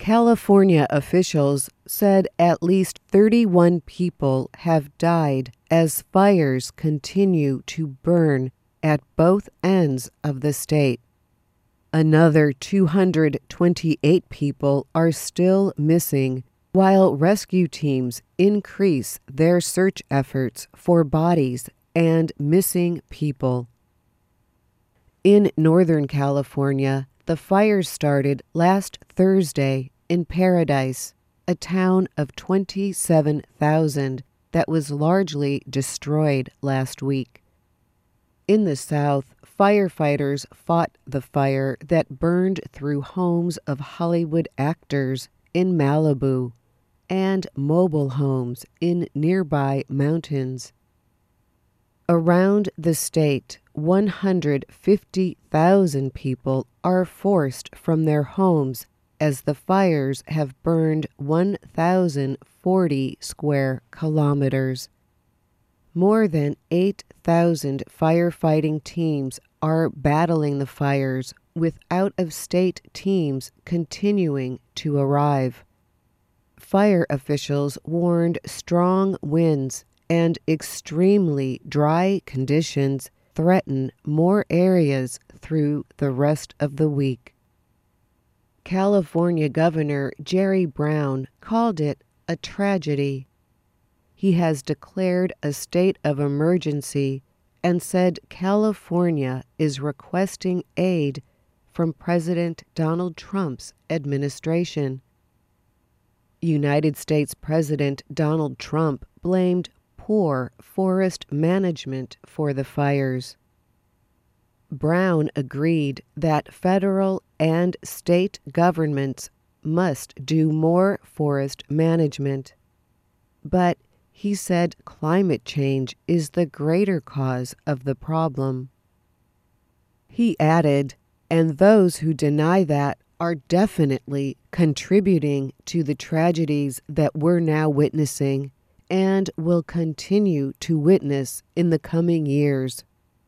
California officials said at least 31 people have died as fires continue to burn at both ends of the state. Another 228 people are still missing, while rescue teams increase their search efforts for bodies and missing people. In Northern California, the fires started last Thursday in Paradise, a town of 27,000 that was largely destroyed last week. In the south, firefighters fought the fire that burned through homes of Hollywood actors in Malibu and mobile homes in nearby mountains. Around the state, 150,000 people are forced from their homes as the fires have burned 1,040 square kilometers. More than 8,000 firefighting teams are battling the fires, with out-of-state teams continuing to arrive. Fire officials warned strong winds and extremely dry conditions threaten more areas through the rest of the week. California Governor Jerry Brown called it a tragedy. He has declared a state of emergency and said California is requesting aid from President Donald Trump's administration. United States President Donald Trump blamed poor forest management for the fires. Brown agreed that federal and state governments must do more forest management, but he said climate change is the greater cause of the problem. He added, and those who deny that are definitely contributing to the tragedies that we're now witnessing and will continue to witness in the coming years.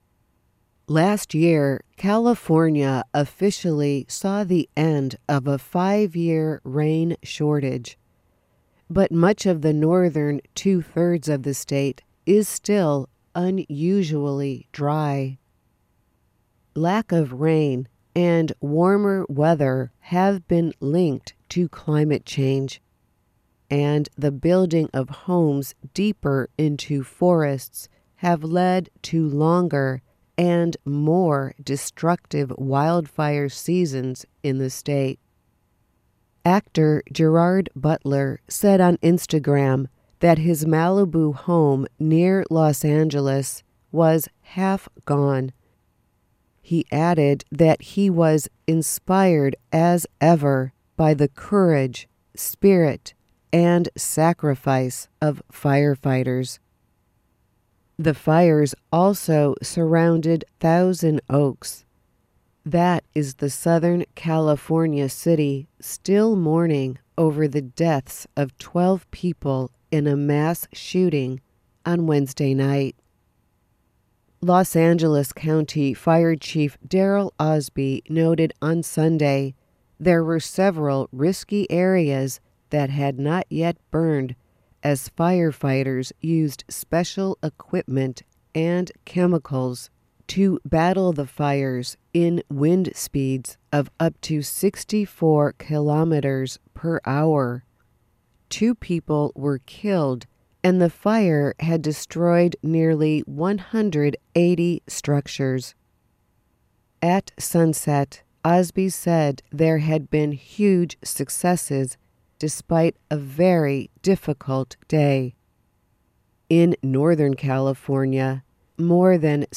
Last year, California officially saw the end of a 5-year rain shortage, but much of the northern 2/3 of the state is still unusually dry. Lack of rain and warmer weather have been linked to climate change, and the building of homes deeper into forests have led to longer and more destructive wildfire seasons in the state. Actor Gerard Butler said on Instagram that his Malibu home near Los Angeles was half gone. He added that he was inspired as ever by the courage, spirit, and sacrifice of firefighters. The fires also surrounded Thousand Oaks. That is the Southern California city still mourning over the deaths of 12 people in a mass shooting on Wednesday night. Los Angeles County Fire Chief Darrell Osby noted on Sunday there were several risky areas that had not yet burned as firefighters used special equipment and chemicals to battle the fires in wind speeds of up to 64 kilometers per hour. 2 people were killed, and the fire had destroyed nearly 180 structures. At sunset, Osby said there had been huge successes despite a very difficult day. In Northern California, more than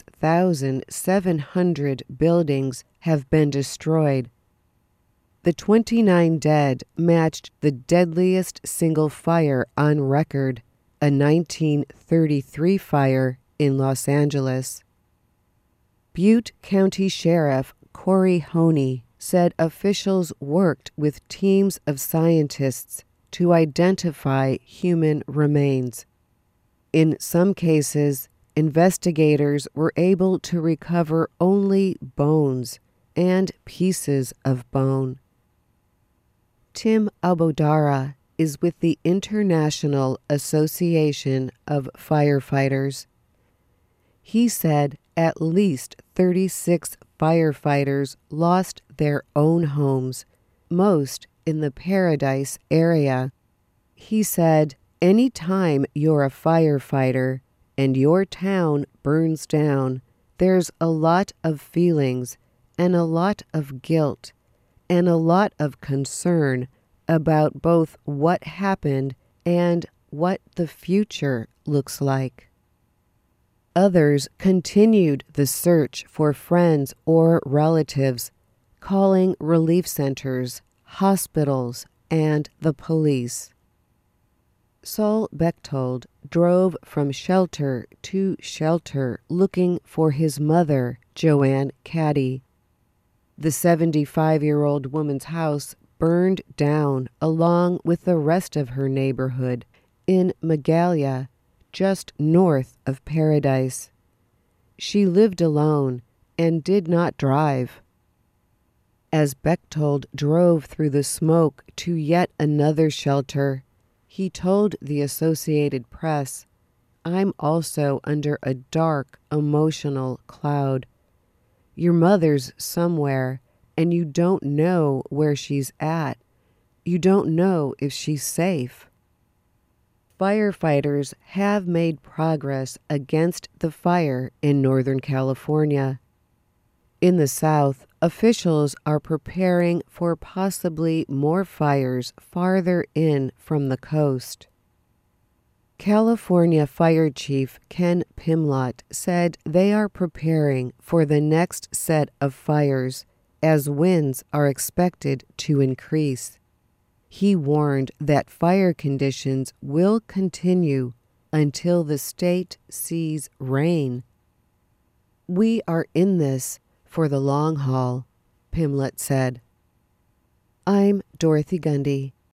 6,700 buildings have been destroyed. The 29 dead matched the deadliest single fire on record, a 1933 fire in Los Angeles. Butte County Sheriff Corey Honey said officials worked with teams of scientists to identify human remains. In some cases, investigators were able to recover only bones and pieces of bone. Tim Abodara is with the International Association of Firefighters. He said at least 36 firefighters lost their own homes, most in the Paradise area. He said, "Any time you're a firefighter and your town burns down, there's a lot of feelings and a lot of guilt and a lot of concern about both what happened and what the future looks like." Others continued the search for friends or relatives, calling relief centers, hospitals, and the police. Saul Bechtold drove from shelter to shelter looking for his mother, Joanne Caddy. The 75-year-old woman's house burned down along with the rest of her neighborhood in Magalia, just north of Paradise. She lived alone and did not drive. As Bechtold drove through the smoke to yet another shelter, he told the Associated Press, "I'm also under a dark, emotional cloud. Your mother's somewhere, and you don't know where she's at. You don't know if she's safe." Firefighters have made progress against the fire in Northern California. In the South, officials are preparing for possibly more fires farther in from the coast. California Fire Chief Ken Pimlott said they are preparing for the next set of fires as winds are expected to increase. He warned that fire conditions will continue until the state sees rain. "We are in this for the long haul," Pimlott said. I'm Dorothy Gundy.